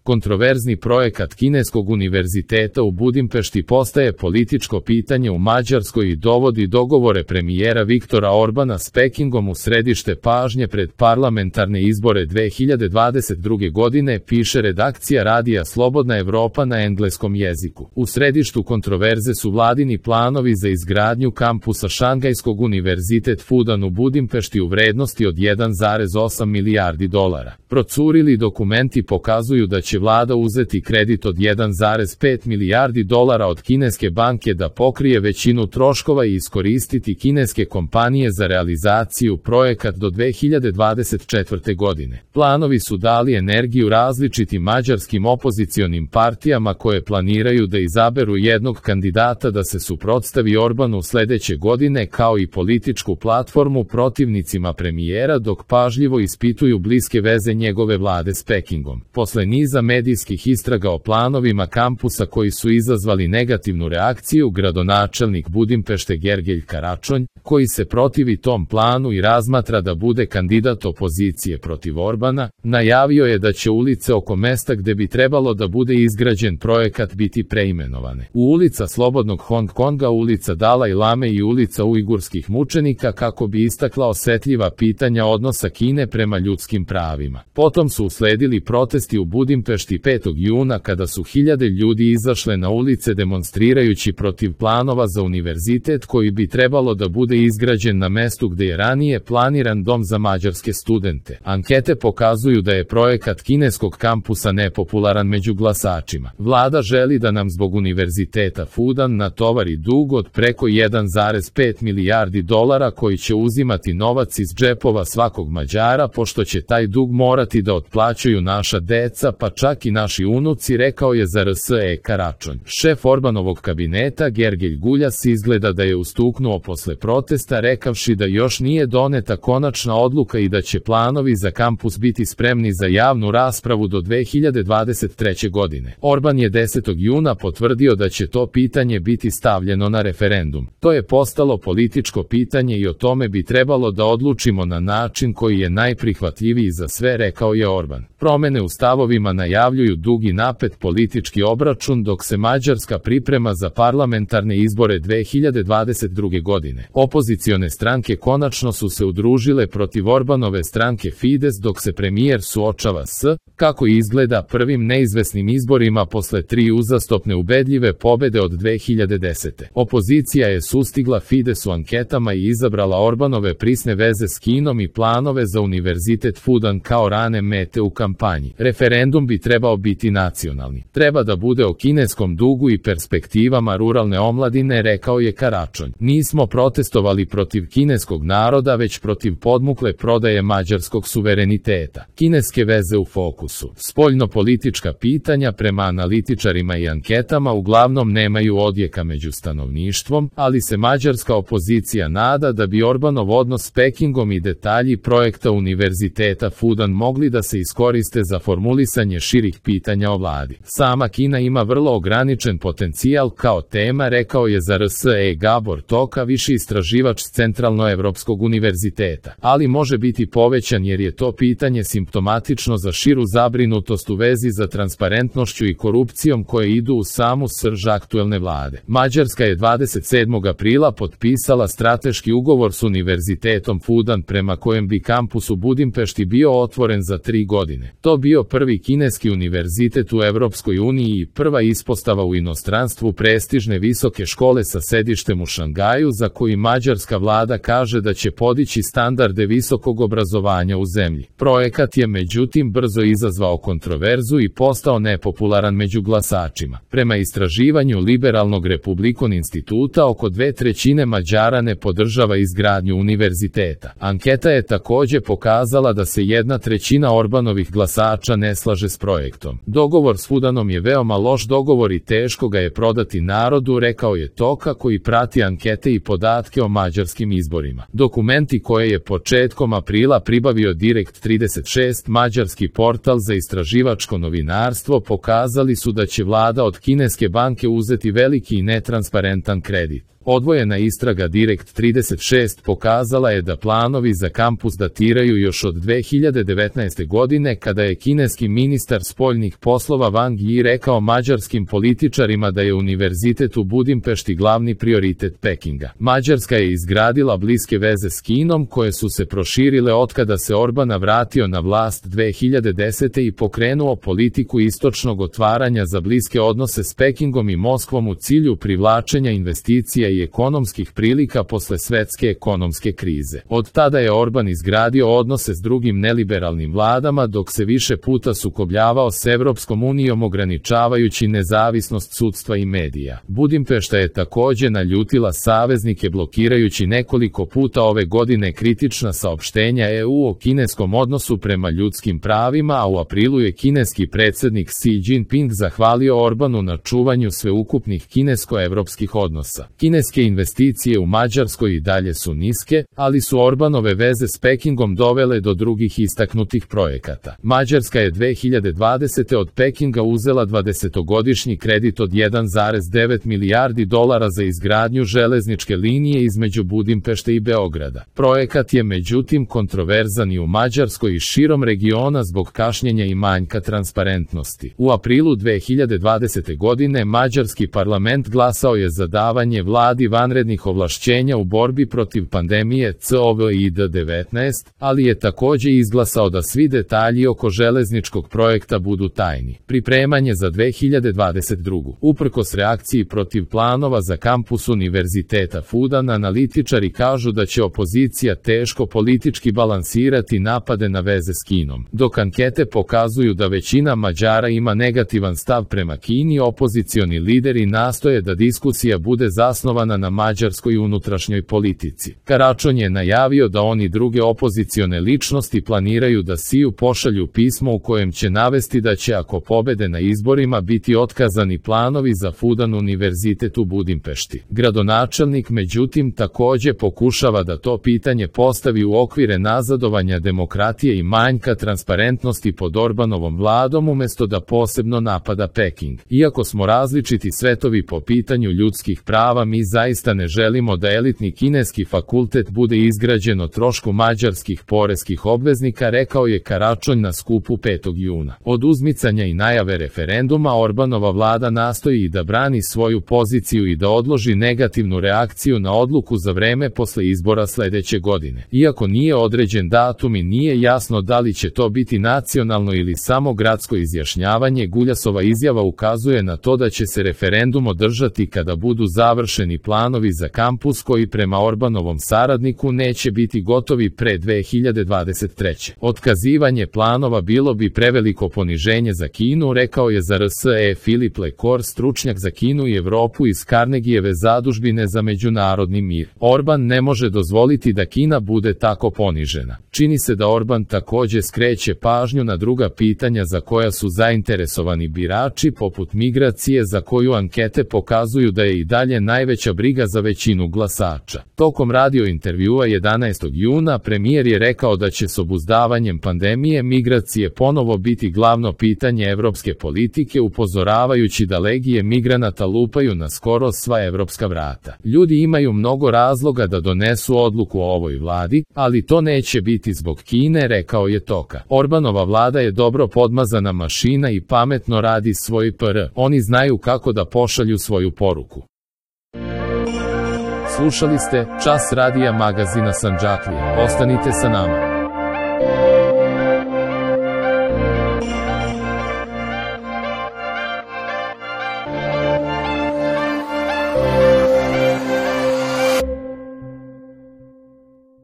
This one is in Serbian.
Kontroverzni projekat kineskog univerziteta u Budimpešti postaje političko pitanje u Mađarskoj i dovodi dogovore premijera Viktora Orbana s Pekingom u središte pažnje pred parlamentarne izbore 2022. godine, piše redakcija radija Slobodna Evropa na engleskom jeziku. U središtu kontroverze su vladini planovi za izgradnju kampusa Šangajskog univerzitet Fudan u Budimpešti u vrednosti od 1,8 milijardi dolara. Procurili dokumenti pokazuju da će vlada uzeti kredit od 1,5 milijardi dolara od kineske banke da pokrije većinu troškova i iskoristiti kineske kompanije za realizaciju projekat do 2024. godine. Planovi su dali energiju različitim mađarskim opozicionim partijama koje planiraju da izaberu jednog kandidata da se suprotstavi Orbanu sledeće godine, kao i političku platformu protivnicima premijera, dok pažljivo ispituju bliske veze njegove vlade s Pekingom. Posle niza medijskih istraga o planovima kampusa koji su izazvali negativnu reakciju, gradonačelnik Budimpešte Gergelj Karačonj, koji se protivi tom planu i razmatra da bude kandidat opozicije protiv Orbana, najavio je da će ulice oko mesta gde bi trebalo da bude izgrađen projekat biti preimenovane u ulica Slobodnog Hong Konga, ulica Dalaj Lame i ulica ujgurskih mučenika, kako bi istakla osetljiva pitanja odnosa Kine prema ljudskim pravima. Potom su usledili protesti u Budimpešti 5. juna kada su hiljade ljudi izašle na ulice demonstrirajući protiv planova za univerzitet koji bi trebalo da bude izgrađen na mestu gde je ranije planiran dom za mađarske studente. Ankete pokazuju da je projekat kineskog kampusa nepopularan među glasačima. Vlada želi da nam zbog univerziteta Fudan natovari dug od preko 1,5 milijardi dolara koji će uzimati novac iz džepova svakog Mađara, pošto će taj dug morati da otplaćuju naša deca, pa čak i naši unuci, rekao je za RSE Karačonj. Šef Orbanovog kabineta Gergelj Guljas izgleda da je ustuknuo posle protesta, rekavši da još nije doneta konačna odluka i da će planovi za kampus biti spremni za javnu raspravu do 2023. godine. Orban je 10. juna potvrdio da će to pitanje biti stavljeno na referendum. To je postalo političko pitanje i o tome bi trebalo da odlučimo na način koji je najprihvatljiviji za sve, rekao je Orban. Promene u stavovima najavljuju dugi napet politički obračun dok se Mađarska priprema za parlamentarne izbore 2022. godine. Opozicione stranke konačno su se udružile protiv Orbanove stranke Fides, dok se premijer suočava s, kako izgleda, prvim neizvesnim izborima posle 3 uzastopne ubedljive pobede od 2010. Opozicija je sustigla Fides u anketama i izabrala Orbanove prisne veze s Kinom i planove za univerzitet Fudan kao rane mete u kampanji. Referendum bi trebao biti nacionalni. Treba da bude o kineskom dugu i perspektivama ruralne omladine, rekao je Karačonj. Nismo protestovali protiv kineskog naroda, već protiv podmukle prodaje mađarskog suvereniteta. Kineske veze u fokusu. Spoljnopolitička pitanja prema analitičarima i anketama uglavnom nemaju odjeka među stanovništvom, ali se mađarska opozicija nada da bi Orbanov odnos s Pekingom i detalji projekta univerziteta Fudan mogli da se iskoriste za formulisanje širih pitanja o vladi. Sama Kina ima vrlo ograničen potencijal kao tema, rekao je za RSE Gabor Toka, viši istraživač s Centralnoevropskog univerziteta, ali može biti povećan jer je to pitanje simptomatično za širu zabrinutost u vezi za transparentnošću i korupcijom koje idu u samu srž aktuelne vlade. Mađarska je 27. aprila potpisala strateški ugovor s univerzitetom Fudan prema kojem bi kampus u Budimpešti bio otvoren za 3 godine. To bio prvi kineski univerzitet u Evropskoj uniji i prva ispostava u inostranstvu prestižne visoke škole sa sedištem u Šangaju, za koji mađarska vlada kaže da će podići standarde visokog obrazovanja u zemlji. Projekat je međutim brzo izazvao kontroverzu i postao nepopularan među glasačima. Prema istraživanju Liberalnog Republikon instituta, oko 2/3 Mađara ne podržava izgradnju univerziteta. Anketa je takođe pokazala da se 1/3 Orbanovih glasača ne slaže s projektom. Dogovor s Fudanom je veoma loš dogovor i teško ga je prodati narodu, rekao je Toka, koji prati ankete i podatke o mađarskim izborima. Dokumenti koje je početkom aprila pribavio Direkt 36, mađarski portal za istraživačko novinarstvo, pokazali su da će vlada od kineske banke uzeti veliki i netransparentan kredit. Odvojena istraga Direkt 36 pokazala je da planovi za kampus datiraju još od 2019. godine kada je kineski ministar spoljnih poslova Wang Yi rekao mađarskim političarima da je univerzitet u Budimpešti glavni prioritet Pekinga. Mađarska je izgradila bliske veze s Kinom koje su se proširile otkada se Orbana vratio na vlast 2010. i pokrenuo politiku istočnog otvaranja za bliske odnose s Pekingom i Moskvom u cilju privlačenja investicija i ekonomskih prilika posle svetske ekonomske krize. Od tada je Orban izgradio odnose s drugim neliberalnim vladama dok se više puta sukobljavao s Evropskom unijom ograničavajući nezavisnost sudstva i medija. Budimpešta je takođe naljutila saveznike blokirajući nekoliko puta ove godine kritična saopštenja EU o kineskom odnosu prema ljudskim pravima, a u aprilu je kineski predsednik Xi Jinping zahvalio Orbanu na čuvanju sveukupnih kinesko-evropskih odnosa. Kineske investicije u Mađarskoj i dalje su niske, ali su Orbanove veze s Pekingom dovele do drugih istaknutih projekata. Mađarska je 2020. od Pekinga uzela 20-godišnji kredit od 1,9 milijardi dolara za izgradnju železničke linije između Budimpešte i Beograda. Projekat je međutim kontroverzan i u Mađarskoj i širom regiona zbog kašnjenja i manjka transparentnosti. U aprilu 2020. godine mađarski parlament glasao je za davanje vladi vanrednih ovlašćenja u borbi protiv pandemije COVID-19, ali je takođe izglasao da svi detalji oko železničkog projekta budu tajni. Pripremanje za 2022. Uprkos reakciji protiv planova za kampus Univerziteta Fudan, analitičari kažu da će opozicija teško politički balansirati napade na veze s Kinom. Dok ankete pokazuju da većina Mađara ima negativan stav prema Kini, opozicioni lideri nastoje da diskusija bude zasnovana na mađarskoj unutrašnjoj politici. Karačon je najavio da oni druge opozicione ličnosti planiraju da Xiju pošalju pismo u kojem će navesti da će ako pobede na izborima biti otkazani planovi za Fudan univerzitet u Budimpešti. Gradonačelnik međutim takođe pokušava da to pitanje postavi u okvire nazadovanja demokratije i manjka transparentnosti pod Orbanovom vladom umesto da posebno napada Peking. Iako smo različiti svetovi po pitanju ljudskih prava, mi zaista ne želimo da elitni kineski fakultet bude izgrađen o trošku mađarskih poreskih obveznika, rekao je Karačonj na skupu 5. juna. Od uzmicanja i najave referenduma Orbanova vlada nastoji i da brani svoju poziciju i da odloži negativnu reakciju na odluku za vreme posle izbora sledeće godine. Iako nije određen datum i nije jasno da li će to biti nacionalno ili samo gradsko izjašnjavanje, Guljasova izjava ukazuje na to da će se referendum održati kada budu završeni planovi za kampus koji prema Orbanovom saradniku neće biti gotovi pre 2023. Otkazivanje planova bilo bi preveliko poniženje za Kinu, rekao je za RSE Filip Lekor, stručnjak za Kinu i Evropu iz Carnegijeve zadužbine za međunarodni mir. Orban ne može dozvoliti da Kina bude tako ponižena. Čini se da Orban takođe skreće pažnju na druga pitanja za koja su zainteresovani birači, poput migracije za koju ankete pokazuju da je i dalje najveća briga za većinu glasača. Tokom radio intervjua 11. juna premijer je rekao da će s obuzdavanjem pandemije migracije ponovo biti glavno pitanje evropske politike, upozoravajući da legije migranata lupaju na skoro sva evropska vrata. Ljudi imaju mnogo razloga da donesu odluku o ovoj vladi, ali to neće biti zbog Kine, rekao je Toka. Orbanova vlada je dobro podmazana mašina i pametno radi svoj PR. Oni znaju kako da pošalju svoju poruku. Slušali ste Čas radija magazina Sandžaklija. Ostanite sa nama.